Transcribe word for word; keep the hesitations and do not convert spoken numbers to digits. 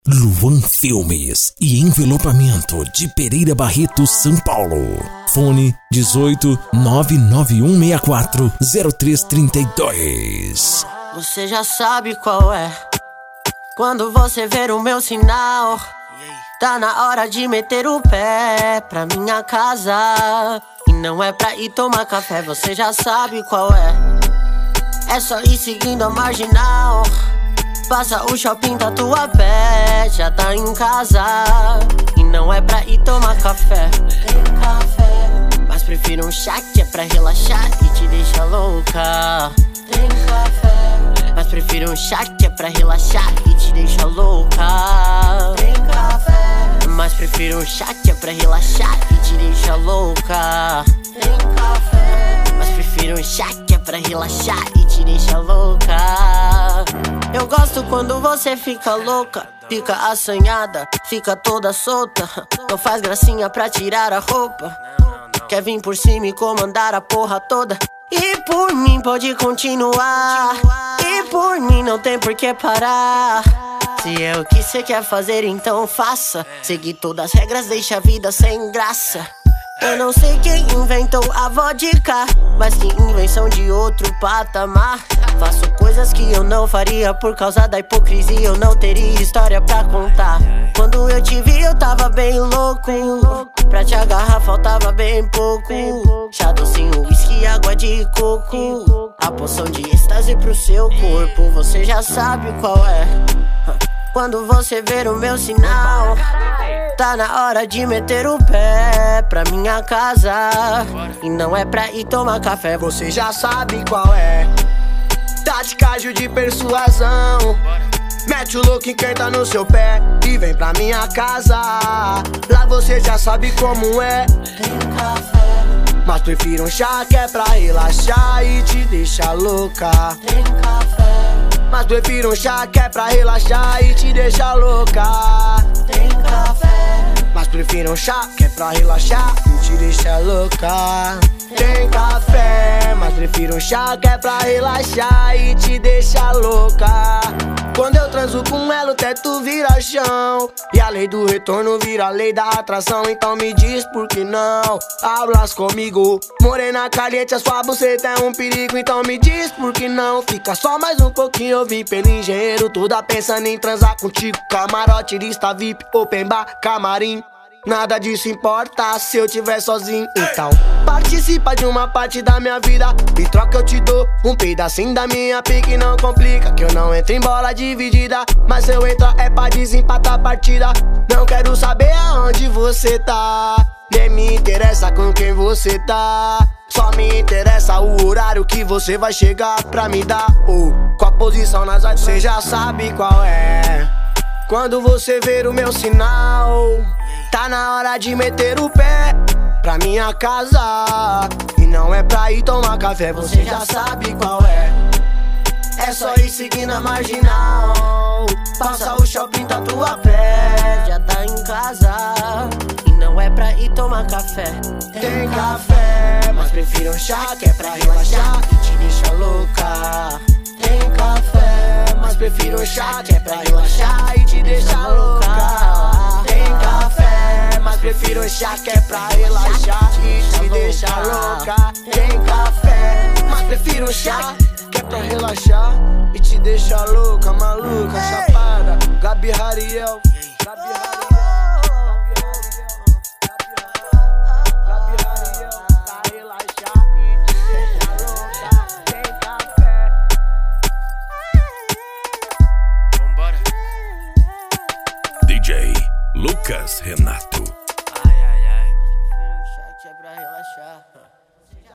Luan Filmes e Envelopamento de Pereira Barreto, São Paulo. Fone dezoito, nove nove um seis quatro, zero três três dois. Você já sabe qual é. Quando você ver o meu sinal, tá na hora de meter o pé pra minha casa. E não é pra ir tomar café, você já sabe qual é. É só ir seguindo a marginal. Passa o shopping Tatuapé, já tá em casa. E não é pra ir tomar café. Tem café, mas prefiro um chá que é pra relaxar e te deixa louca. Tem café, mas prefiro um chá que é pra relaxar e te deixa louca. Tem café, mas prefiro um chá que é pra relaxar e te deixa louca. Tem café, mas prefiro um chá que é pra relaxar e te deixa louca. Eu gosto quando você fica louca, fica assanhada, fica toda solta. Não faz gracinha pra tirar a roupa. Quer vir por cima e comandar a porra toda. E por mim pode continuar. E por mim não tem por que parar. Se é o que cê quer fazer, então faça. Seguir todas as regras deixa a vida sem graça. Eu não sei quem inventou a vodka, mas que invenção de outro patamar. Faço coisas que eu não faria por causa da hipocrisia. Eu não teria história pra contar. Quando eu te vi eu tava bem louco. Pra te agarrar faltava bem pouco. Chá docinho, whisky, água de coco. A poção de êxtase pro seu corpo, você já sabe qual é. Quando você ver o meu sinal, tá na hora de meter o pé pra minha casa. E não é pra ir tomar café, você já sabe qual é. Tática de persuasão. Mete o louco, enquenta no seu pé e vem pra minha casa. Lá você já sabe como é. Tem café, mas prefiro um chá que é pra relaxar e te deixa louca. Tem café, mas prefiro um chá que é pra relaxar e te deixa louca. Tem café, mas prefiro um chá que é pra relaxar e te deixa louca. Tem café, mas prefiro um chá que é pra relaxar e te deixa louca. Quando eu transo com ela o teto vira chão e a lei do retorno vira a lei da atração. Então me diz por que não hablas comigo. Morena caliente, a sua buceta é um perigo. Então me diz por que não fica só mais um pouquinho. Eu vim pelo engenheiro, toda pensando em transar contigo. Camarote, lista V I P, open bar, camarim. Nada disso importa se eu tiver sozinho. Então participa de uma parte da minha vida e troca eu te dou um pedacinho da minha pique. Não complica que eu não entro em bola dividida, mas se eu entrar é pra desempatar a partida. Não quero saber aonde você tá, nem me interessa com quem você tá. Só me interessa o horário que você vai chegar pra me dar, ou com a posição nas áreas. Você já sabe qual é. Quando você ver o meu sinal, tá na hora de meter o pé pra minha casa. E não é pra ir tomar café, você já sabe qual é. É só ir seguindo a marginal. Passa o shopping Tatuapé, já tá em casa. E não é pra ir tomar café. Tem café, mas prefiro um chá que é pra relaxar e te deixa louca. Tem café, mas prefiro um chá que é pra relaxar e te deixa louca. Tem café, mas prefiro um chá que é pra relaxar e te deixa louca. Tem café, mas prefiro um chá que é pra relaxar e te deixa louca, maluca, chapada. Gabi Hariel, Gabi Hariel. D J Lucas Renato.